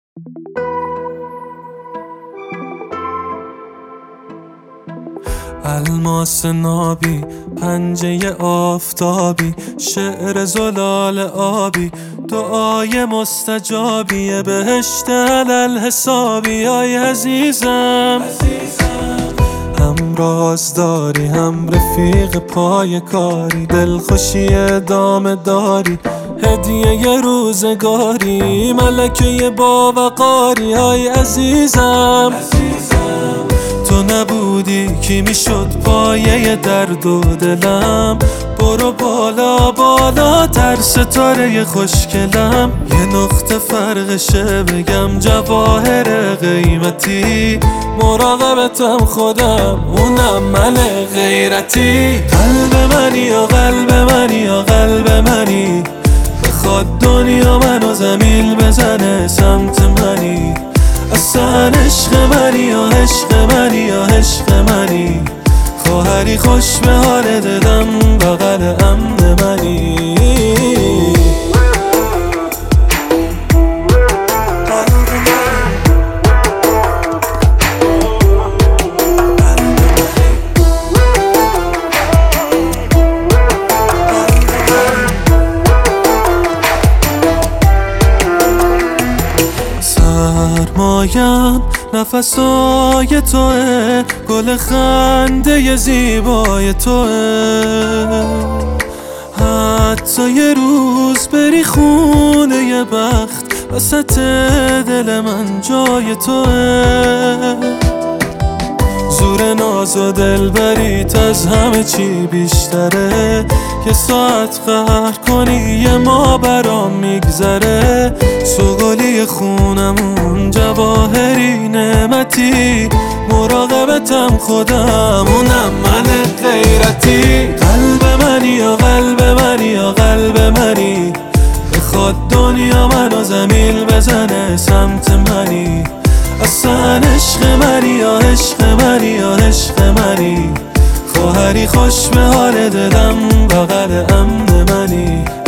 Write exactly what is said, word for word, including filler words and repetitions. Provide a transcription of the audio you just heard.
الماس نابی، پنجه آفتابی، شعر زلال آبی، دعای مستجابی، بهشت علل حسابی. آی عزیزم هم رازداری، هم رفیق پای کاری، دلخوشی ادامه داری، هدیه ی روزگاری، ملکه با وقاری. آی عزیزم تو نبودی کی میشد پایه درد و دلم. برو بالا بالا تر ستاره خوشگلم، یه نقطه فرقشه بگم جواهر قیمتی. مراقبتم خودم اونم من غیرتی. قلب منی یا قلب منی یا قلب منی، بخواد دنیا منو زمین بزنه سمت منی. اصلا عشق منی یا عشق منی یا عشق منی، خواهری خوش به حال دلم بغل امن منی. سرمایم نفسای توه، گل خنده ی زیبای توه. حتی یه روز بری خونه ی بخت، وسط دل من جای توه. زور ناز و دلبریت از همه چی بیشتره، یه ساعت قهر کنی یه ما برام میگذره. سوگلی خونمون جواهری نعمتی، مراقبتم خودم اونم من غیرتی. قلب منی یا قلب منی یا قلب منی، بخواد دنیا منو زمین بزنه سمت منی. اصلا عشق منی یا عشق منی یا عشق منی، خواهری خوش به حال دلم بغل امن منی.